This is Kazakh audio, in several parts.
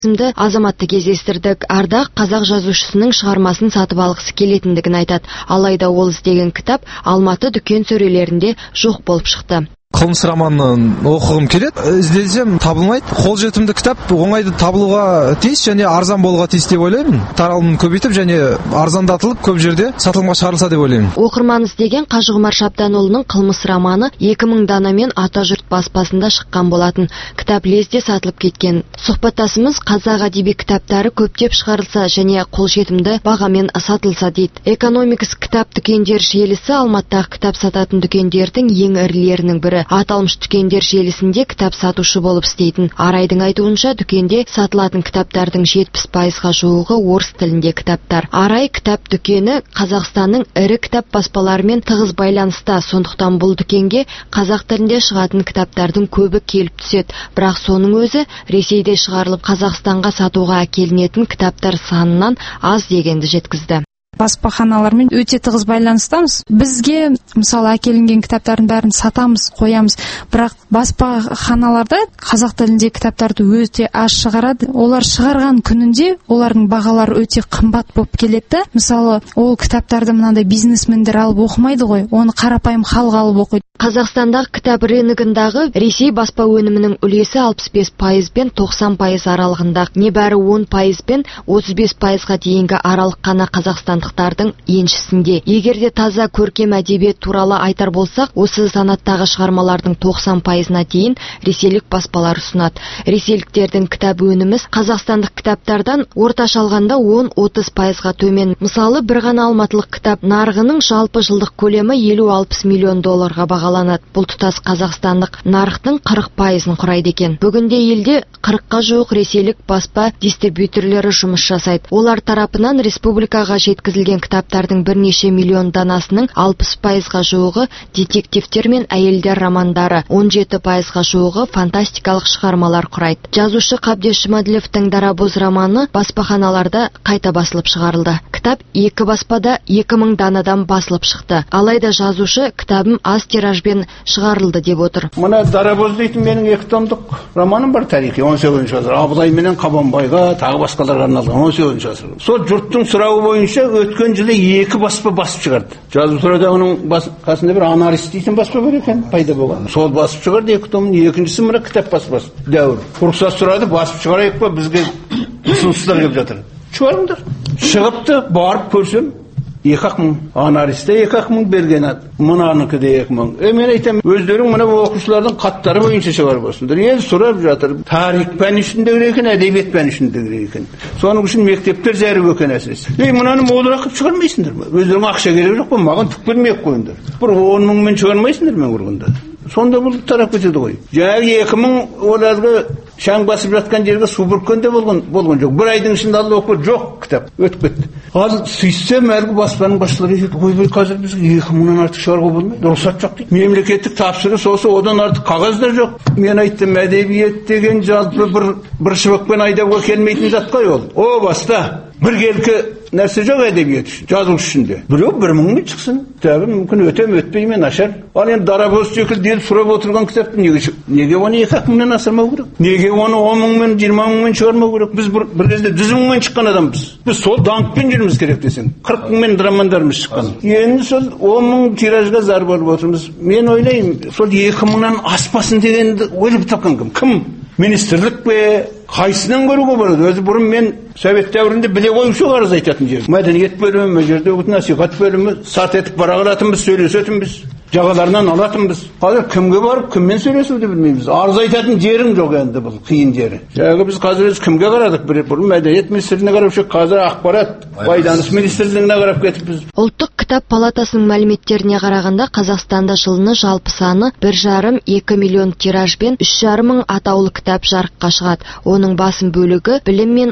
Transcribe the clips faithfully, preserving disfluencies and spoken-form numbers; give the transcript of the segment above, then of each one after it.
Сімді азаматты кездестірдік. Ардақ қазақ жазушысының шығармасын сатып алғысы келетіндігін айтады. Алайда ол іздеген кітап Алматы дүкен сөрелерінде жоқ болып шықты. Қылмыс романын оқығым келеді. Іздесем табылмайды. Қолжетімді кітап оңайды табылуға тиіс және арзан болуға тиіс деп ойлаймын. Таралымын көбейтіп және арзандатылып көп жерде сатылымға шығарылса деп ойлаймын. Оқырман іздеген Қажығұмар Шабданұлының Қылмыс романы екі мың данамен Атажұрт баспасында шыққан болатын. Кітап лезде сатылып кеткен. Сұхбаттасымыз қазақ әдеби кітаптары көптеп шығарылса және қолжетімді бағамен сатылса дейді. Экономикс кітап дүкендер желісі Алматыдағы кітап сататын дүкендердің ең ірілерінің бірі. Аталмыш дүкендер желісінде кітап сатушы болып істейтін. Арайдың айтуынша дүкенде сатылатын кітаптардың жетпіс пайызға жуығы орыс тілінде кітаптар. Арай кітап дүкені Қазақстанның ірі кітап баспаларымен тығыз байланыста, сондықтан бұл дүкенге қазақ тілінде шығатын кітаптардың көбі келіп түседі. Бірақ соның өзі Ресейде шығарылып Қазақстанға сатуға әкелінетін кітаптар санынан аз дегенді жеткізді. Баспаханалармен өте тығыз байланыстамыз. Бізге мысалы әкелінген кітаптардың бәрін сатамыз, қоямыз. Бірақ баспаханаларда қазақ тілінде кітаптарды өте аз шығарады. Олар шығарған күнінде олардың бағалары өте қымбат болып келеді. Мысалы, ол кітаптарды мынандай бизнесмендер алып оқымайды ғой, оны қарапайым халық алып оқиды. Қазақстандағы кітап рыногындағы Ресей баспа өнімінің үлесі алпыс бес пайыз бен тоқсан пайыз аралығында, небәрі он пайыз бен отыз бес пайызға дейінгі аралық қана қазақстандықтардың еншісінде. Егерде таза көркем әдебиет туралы айтар болсақ, осы санаттағы шығармалардың тоқсан пайызына дейін ресейлік баспалар ұсынады. Ресейліктердің кітап өніміз қазақстандық кітаптардан орташа алғанда он отыз пайызға төмен. Мысалы, бір ғана алматылық кітап нарығының жалпы жылдық көлемі елу алпыс миллион долларға бағаланады. Бұл тұтас қазақстандық нарықтың қырық пайызын құрайды екен. Бүгінде елде қырыққа жуық ресейлік баспа дистрибьюторлері жұмыс жасайды. Олар тарапынан республикаға жеткізілген кітаптардың бірнеше миллион данасының алпыс пайызға жуығы детективтер мен әйелдер романдары, он жеті пайызға жуығы фантастикалық шығармалар құрайды. Жазушы Қабдеш Жұмаділовтың Дарабоз романы баспаханаларда қайта басылып шығарылды. Кітап екі баспада екі мың данадан басылып шықты. Алайда жазушы кітабым аз тиражбен шығарылды деп отыр. Мына Дарабоз дейтін менің екі томдық романым бар, тарихи он сегізінші ғасыр. Абылай менен Қабанбайға, тағы басқаларға арналған он сегізінші ғасыр. Сол жұрттың сұрауы бойынша өткен жылы екі баспа басып шығарды. Жазу тұрады, қасында бір Аналист дейтін баспа бар екен, пайда болған. Сол басып шығарды екі томын, екіншісі мына кітап баспасы. Дәуір. Рұқсат сұрады, басып шығарайық па, бізге ұсыныстар келіп жатыр. Шығарыңдар. Шығыпты, барып көрсем, екі ақ мың. Аналисте екі ақ мың берген ады. Мұнаныкі де екі мың. Е, мен айтам, өздерің мына оқушылардың қаттары бойынша шығарып болсындар. Енді сұрап жатыр. Тарих пәні ішінде керек екен, әдебиет пәні ішінде керек екен. Соның үшін мектептер зәру екен әсіресе. Ей, мынаны молырақ қылып шығармайсыңдар ма? Өздерің ақша керек жоқ па? Маған түк бермей-ақ қойыңдар. Бір он мыңмен шығармайсыңдар мен ұрғанда. Сонда бұл тарап кетеді ғой. Жаңағы екі мың оларға шаң басып жатқан жерге су бүркенде болған болған жоқ. Бір айдың ішінде алып оқып жоқ кітап өтіп кетті. Ал сөйтсем әлгі баспаның басшылары айтады, ой, қазір бізге екі мыңнан артық шығаруға болмайды, рұқсат жоқ дейді. Мемлекеттік тапсырыс осы, одан артық қағаздар жоқ. Мен айттым, әдебиет деген жалпы бір бір шыбықпен айдауға келмейтін зат қой ол. О, баста бір келкі нәрсе жоқ әдебиет үшін, жазушы үшін де. Біреу бір мыңмен шықсын, кітабы мүмкін өтем өтпейме нашар. Ал енді Дарабоз секілді ел сұрап отырған кітапты неге неге оны екі ақ мыңнан асырмау керек? Неге оны он мыңмен, жиырма мыңмен шығармау керек? Біз бір, бір кезде жүз мыңмен шыққан адамбыз. Біз сол даңқпен жүрміз керек десең. қырық мыңмен романдарымыз шыққан. Енді сол он мың тиражға зар болып отырмыз. Мен ойлаймын, сол екі мыңнан аспасын дегенді ойлап тапқан кім? Кім? Министрлік пе? Қайсынан көруге болады? Өзі бұрын мен Совет дәуірінде біле қоюшы қарыз айтатын жер. Мәдениет бөлімі, мына жерде насихат бөлімі, сарт етіп бара қалатынбыз, сөйлесетінбіз, жағаларынан алатынбыз. Қазір кімге барып, кіммен сөйлесуді білмейміз. Арыз айтатын жерің жоқ енді, бұл қиын жері. Жаңағы біз қазір өз кімге қарадық? Бір бұрын мәдениет министрлігіне қарап жүрдік, қазір ақпарат, байланыс министрлігіне қарап кетіппіз. Ұлттық кітап палатасының мәліметтеріне қарағанда Қазақстанда жылына жалпы саны бір жарым екі миллион тиражбен үш жарым мың атаулы кітап жарыққа шығады. Оның басым бөлігі білім мен ғылыми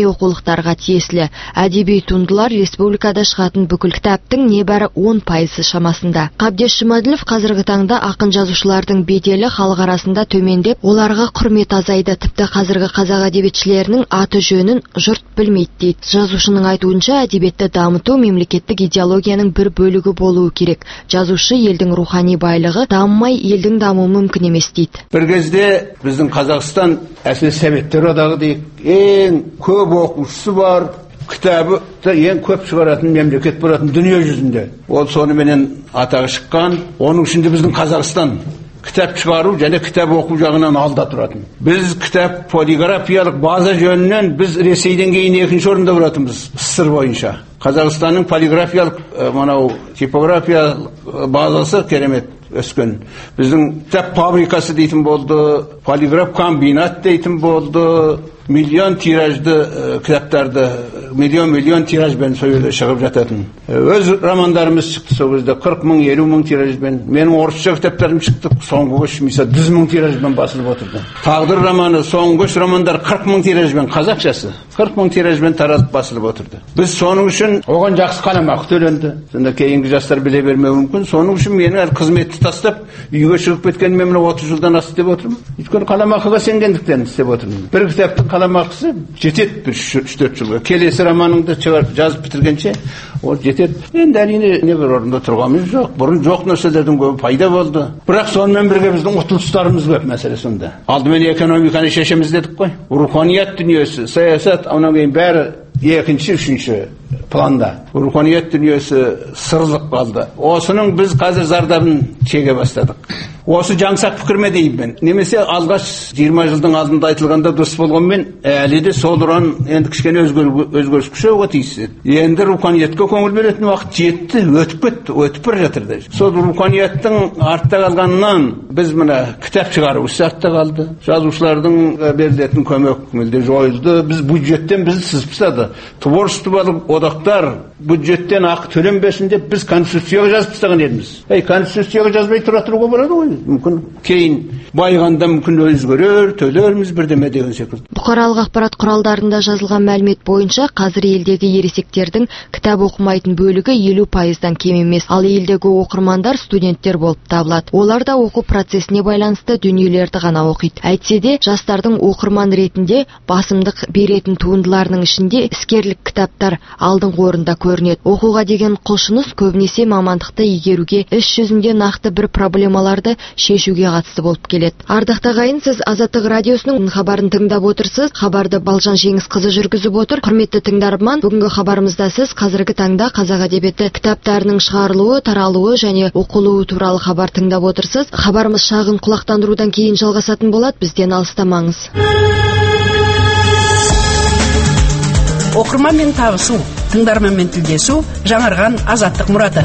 ғылыми оқулықтарға тиесілі. Әдеби туындылар республикада шығатын бүкіл кітаптың небәрі он пайызы шамасында. Қабдеш Жұмаділов қазіргі таңда ақын жазушылардың беделі халық арасында төмендеп, оларға құрмет азайды. Тіпті қазіргі қазақ әдебиетшілерінің аты жөнін жұрт білмейді дейді. Жазушының айтуынша, әдебиетті дамыту мемлекеттік идеологияның бір бөлігі болуы керек. Жазушы елдің рухани байлығы, дамымай елдің дамуы мүмкін емес дейді. Бір кезде біздің Қазақстан, әсіресе Советтер одағы дейік, ең көп оқушысы бар, кітабы ең көп шығаратын мемлекет болатын дүние жүзінде. Ол соныменен атағы шыққан. Оның ішінде біздің Қазақстан кітап шығару және кітап оқу жағынан алда тұратын. Біз кітап полиграфиялық база жөнінен біз Ресейден кейін екінші орында тұратынбыз СССР бойынша. Қазақстанның полиграфиялық мынау типографиялық базасы керемет өскен. Біздің кітап фабрикасы дейтін болды, полиграф комбинат дейтін болды. Миллион тиражды кітаптарды, миллион-миллион тиражбен сөйле шығып жататын. Өз романдарымыз шықты сол кезде қырық мың, елу мың тиражбен. Менің орысша кітаптарым шықты, соңғы көш миса жүз мың тиражбен басылып отырды. Тағдыр романы, соңғы көш романдар қырық мың тиражбен, қазақшасы қырық мың тиражбен таратып басылып отырды. Біз соның үшін оған жақсы қаламақы төленді. Сонда кейінгі жастар біле бермеуі мүмкін. Соның үшін мені әлі қызметті тастап, үйге шығып кеткенмен міне отыз жылдан асты деп отырмын. Өйткені қаламақыға сенгендіктен істеп отырмын. Бір кітаптың қаламақысы жетеді үш төрт жылға. Келесі романыңды жазып бітіргенше ол жетеді. Енді әрине не бір орында тұрғанымыз жоқ. Бұрын жоқ нәрселердің көбі пайда болды. Бірақ сонымен бірге біздің ұтылыстарымыз көп мәселе сонда. Алдымен экономиканы шешеміз дедік қой. Руханият дүниесі, саясат, онан кейін бәрі екінші, үшінші планда. Руханият дүниесі сырылып қалды. Осының біз қазір зардабын шеге бастадық. Осы жаңсақ пікірме деймін мен. Немесе алғаш жиырма жылдың алдында айтылғанда дұрыс болғанмен, әлі де сол ұран енді кішкене өзгеріс күшеуге тиіс. Енді руханиятқа көңіл беретін уақыт жетті, өтіп кетті, өтіп бара жатыр. Сол руханияттың артта қалғанынан біз мына кітап шығару артта қалды. Жазушылардың берілетін көмек мүлде жойылды. Біз бюджеттен бізді сызып тастады. Творчестволық одақтар бюджеттен ақы төленбесін деп біз конституцияға жазып тастаған едіміз. Ей, конституцияға жазбай тұра тұруға болады ғой. Мүмкін кейін байығанда мүмкін өзгерер, төлерміз бірдеме деген секілді. Бұқаралық ақпарат құралдарында жазылған мәлімет бойынша қазір елдегі ересектердің кітап оқымайтын бөлігі елу пайыздан кем емес. Ал елдегі оқырмандар студенттер болып табылады. Олар да оқу процесіне байланысты дүниелерді ғана оқиды. Әйтсе де жастардың оқырман ретінде басымдық беретін туындыларының ішінде іскерлік кітаптар алдыңғы орында көрінеді. Оқуға деген құлшыныс көбінесе мамандықты игеруге, іс жүзінде нақты бір проблемаларды шешуге қатысты болып келеді. Ардақты ағайын, сіз Азаттық радиосының хабарын тыңдап отырсыз. Хабарды Балжан Жеңісқызы жүргізіп отыр. Құрметті тыңдарман, бүгінгі хабарымызда сіз қазіргі таңда қазақ әдебиеті кітаптарының шығарылуы, таралуы және оқылуы туралы хабар тыңдап отырсыз. Хабарымыз шағын құлақтандырудан кейін жалғасатын болады. Бізден алыстамаңыз. Оқырманмен табысу, тыңдарманмен тілдесу, жаңарған азаттық мұраты.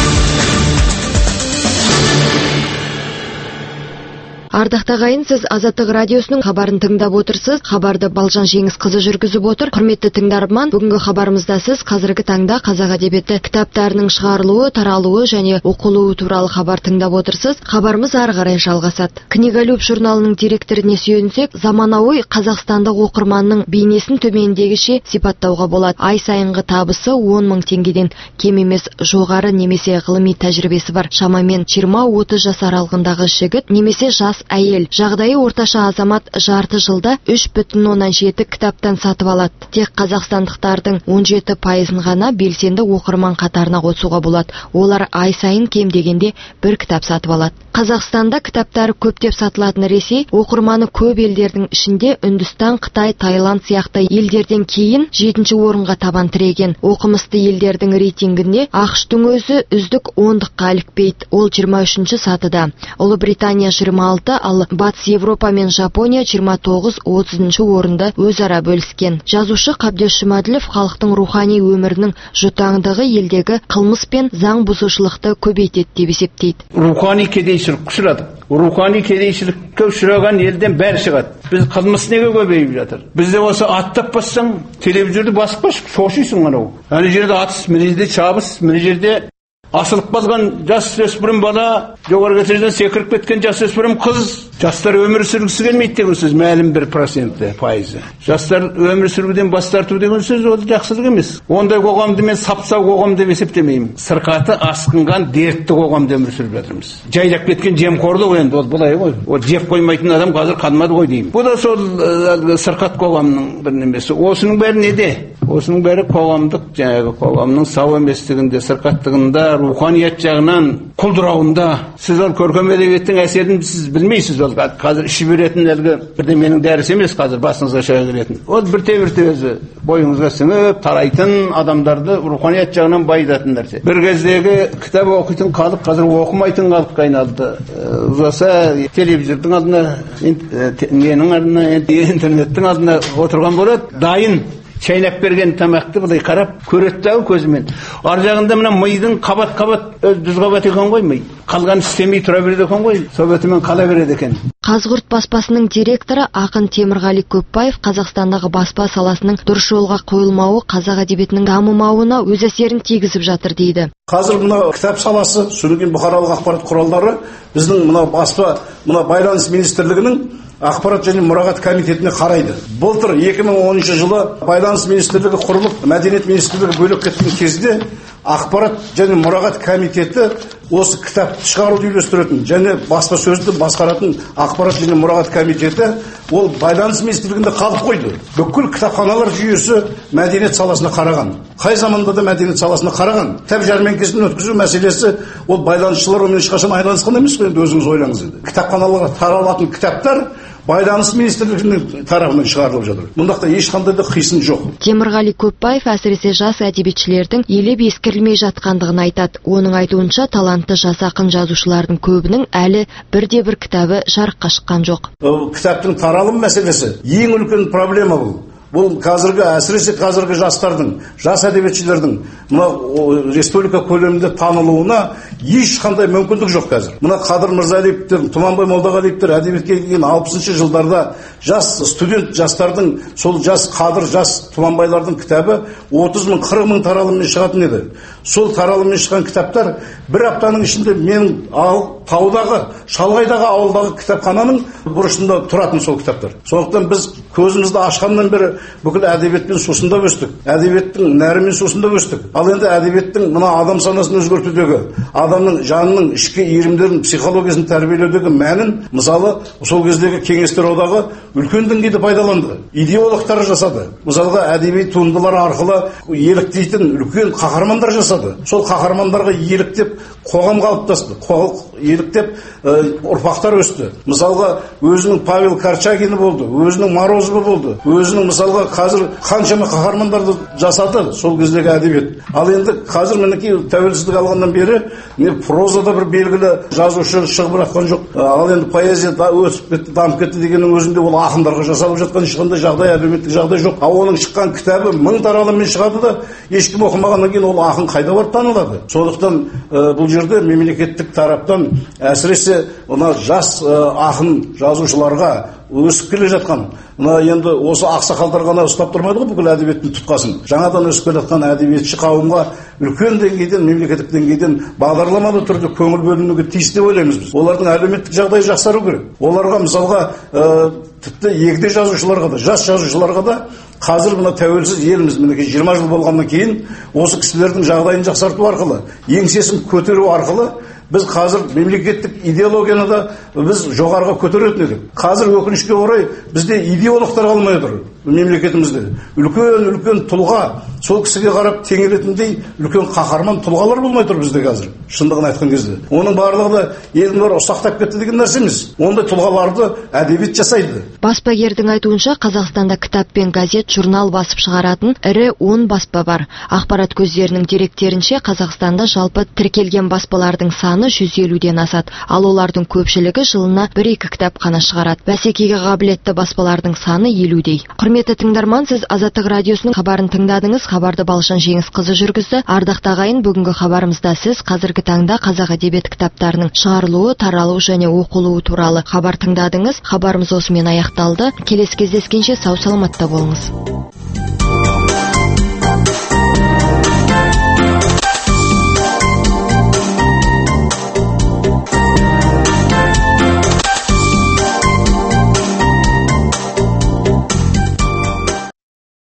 Ардақты ағайын, сіз Азаттық радиосының хабарын тыңдап отырсыз. Хабарды Балжан Жеңісқызы жүргізіп отыр. Құрметті тыңдарман, бүгінгі хабарымызда сіз қазіргі таңда қазақ әдебиеті кітаптарының шығарылуы, таралуы және оқылуы туралы хабар тыңдап отырсыз. Хабарымыз ары қарай жалғасады. Книголюб журналының директоріне сүйенсек, заманауи қазақстандық оқырманның бейнесін төмендегіше сипаттауға болады. Ай сайынғы табысы он мың теңгеден кем емес, жоғары немесе ғылыми тәжірибесі бар шамамен жиырма отыз жас аралығындағы жігіт немесе жас әйел, жағдайы орташа азамат жарты жылда үш бүтін оннан жеті кітаптан сатып алады. Тек қазақстандықтардың он жеті пайызын ғана белсенді оқырман қатарына қосуға болады. Олар ай сайын кем дегенде бір кітап сатып алады. Қазақстанда кітаптары көптеп сатылатын Ресей оқырманы көп елдердің ішінде Үндістан, Қытай, Таиланд сияқты елдерден кейін жетінші орынға табан тіреген. Оқымысты елдердің рейтингінде ақш-тың өзі үздік ондыққа ілікпейді. Ол жиырма үшінші сатыда. Ұлыбритания жиырма алты, ал Батыс Европа мен Жапония жиырма тоғыз отызыншы орынды өзара бөліскен. Жазушы Қабдеш Жұмаділов халықтың рухани өмірінің жұтаңдығы елдегі қылмыс пен заң бұзушылықты көбейтеді деп есептейді. Рухани кедейшілік ұшырадық. Рухани кедейшілікке ұшыраған елден бәрі шығады. Біз қылмыс неге көбейіп жатыр? Бізде осы аттап бассаң, телевизорды басып баш, шошисың анау. Ана жерде атыс, мына жерде шабыс, мына жерде асылып қалған жасөспірім бала, жоғарғы этаждан секіріп кеткен жасөспірім қыз, жастар өмір сүргісі келмейді деген сөз, мәлім бір проценті, пайызы. Жастар өмір сүргіден бас тарту деген сөз ол жақсылық емес. Ондай қоғамды мен сап-сау қоғам деп есептемеймін. Сырқаты асқынған дертті қоғамда өмір сүріп жатырмыз. Жайлап кеткен жемқорлық енді ол былай ғой. Ол жеп қоймайтын адам қазір қалмады ғой деймін. Бұл да сол сырқат қоғамның бір немесі. Осының бәрі неде? Осының бәрі қоғамдық, жаңағы қоғамның сау еместігінде, сырқаттығында, руханият жағынан құлдырауында. Сіз ол көркем әдебиеттің әсерін сіз білмейсіз. Ол қазір іші беретін әлгі бірде менің дәрісі емес, қазір басыңызға шыға келетін. Ол бірте-бірте өзі бойыңызға сіңіп тарайтын, адамдарды руханият жағынан байытатын нәрсе. Бір кездегі кітап оқитын халық қазір оқымайтын халыққа айналды. Ұзаса телевизордың алдына, ненің алдына, интернеттің алдына отырған болады, дайын шайнап берген тамақты былай қарап көреді көзімен. Ар жағында мына мидың қабат-қабат жүз қабат екен ғой ми. Қалған істемей тұра береді екен ғой. Советімен қала береді екен. Қазғұрт баспасының директоры ақын Темірғали Көпбаев Қазақстандағы баспа саласының дұрыс жолға қойылмауы қазақ әдебиетінің дамымауына өз әсерін тигізіп жатыр дейді. Қазір мына кітап саласы, сөйлеген бұқаралық ақпарат құралдары біздің мына баспа, мына байланыс министрлігінің ақпарат және мұрағат комитетіне қарайды. Былтыр екі мың оныншы жылы байланыс министрлігі құрылып, мәдениет министрлігі бөлек кеткен кезде ақпарат және мұрағат комитеті осы кітапты шығаруды үйлестіретін және баспа сөзді басқаратын ақпарат және мұрағат комитеті ол байланыс министрлігінде қалып қойды. Бүкіл кітапханалар жүйесі мәдениет саласына қараған. Қай заманда да мәдениет саласына қараған. Кітап жәрмеңкесін өткізу мәселесі ол байланысшылар онымен ешқашан айналысқан емес қой, енді өзіңіз ойлаңыз енді. Кітапханаларға таралатын кітаптар байланыс министрлігінің тарапынан шығарылып жатыр. Мұндақта ешқандай да қисын жоқ. Темірғали Көпбаев әсіресе жас әдебиетшілердің елеп ескерілмей жатқандығын айтады. Оның айтуынша талантты жас ақын жазушылардың көбінің әлі бірде-бір кітабы жарыққа шыққан жоқ. Кітаптың таралым мәселесі ең үлкен проблема бұл. Бұл қазіргі, әсіресе қазіргі жастардың, жас әдебиетшілердің мына республика көлемінде танылуына ешқандай мүмкіндік жоқ қазір. Мына Қадыр Мырзалиевтер, Тұманбай Молдағалиевтер әдебиетке келген алпысыншы жылдарда жас студент жастардың, сол жас Қадыр, жас Тұманбайлардың кітабы отыз мың, қырық мың таралыммен шығатын еді. Сол таралыммен шыққан кітаптар бір аптаның ішінде мен ал таудағы, шалғайдағы ауылдағы кітапхананың бұрышында тұратын сол кітаптар. Сондықтан біз көзімізді ашқаннан бері бүкіл әдебиетпен сусындап өстік. Әдебиеттің нәрімен сусындап өстік. Ал енді әдебиеттің мына адам санасын өзгертудегі, адамның жанының ішкі иірімдерін, психологиясын тәрбиелеудегі мәнін, мысалы, сол кездегі кеңестер одағы үлкен деңгейде пайдаланды. Идеологтар жасады. Мысалға, әдеби туындылар арқылы еліктейтін үлкен қаһармандар жасады. Сол қаһармандарға еліктеп қоғам қалыптасты. Еліктеп ұрпақтар өсті. Мысалға, өзінің Павел Корчагины болды, өзінің Морозовы болды, өзінің мысалға қазір қаншама қаһармандарды жасады сол кездегі әдебиет. Ал енді қазір мінекей тәуелсіздік алғаннан бері не прозада бір белгілі жазушы шығып жатқан жоқ. Ал енді поэзия өсіп кетті, дамып кетті дегеннің өзінде ол ақындарға жасалып жатқан ешқандай жағдай, әлеуметтік жағдай жоқ. Ал оның шыққан кітабы мың таралыммен шығады да ешкім оқымағаннан кейін ол ақын қайда барып танылады? Сондықтан бұл жерде мемлекеттік тараптан әсіресе мына жас ақын жазушыларға өсіп келе жатқан, мына енді осы ақсақалдар ғана ұстап тұрмайды ғой бүкіл әдебиеттің тұтқасын. Жаңадан өсіп келе жатқан әдебиетші қауымға үлкен деңгейден, мемлекеттік деңгейден бағдарламалы түрде көңіл бөлінуге тиісті деп ойлаймыз біз. Олардың әлеуметтік жағдайы жақсару керек. Оларға мысалға тіпті егде жазушыларға да, жас жазушыларға да қазір мына тәуелсіз еліміз мінекей жиырма жыл болғаннан кейін осы кісілердің жағдайын жақсарту арқылы, еңсесін көтеру арқылы біз қазір мемлекеттік идеологияны да біз жоғарыға көтеретін едік. Қазір өкінішке орай бізде идеологтар қалмай отыр мемлекетімізде. Үлкен-үлкен тұлға, сол кісіге қарап теңелетіндей үлкен қаһарман тұлғалар болмай тұр бізде қазір, шындығын айтқан кезде. Оның барлығы да елдің бәрі ұсақтап кетті деген нәрсе емес. Ондай тұлғаларды әдебиет жасайды. Баспагердің айтуынша Қазақстанда кітап пен газет, журнал басып шығаратын ірі он баспа бар. Ақпарат көздерінің деректерінше Қазақстанда жалпы тіркелген баспалардың саны жүз елуден асады, ал олардың көпшілігі жылына бір-екі кітап қана шығарады. Бәсекеге қабілетті баспалардың саны елудей. Құрметті тыңдарман, сіз Азаттық радиосының хабарын тыңдадыңыз. Хабарды Балшан Жеңісқызы жүргізді. Ардақты ағайын, бүгінгі хабарымызда сіз қазіргі таңда қазақ әдебиет кітаптарының шығарылуы, таралуы және оқылуы туралы хабар тыңдадыңыз. Хабарымыз осымен аяқталды. Келесі кездескенше сау саламатта болыңыз.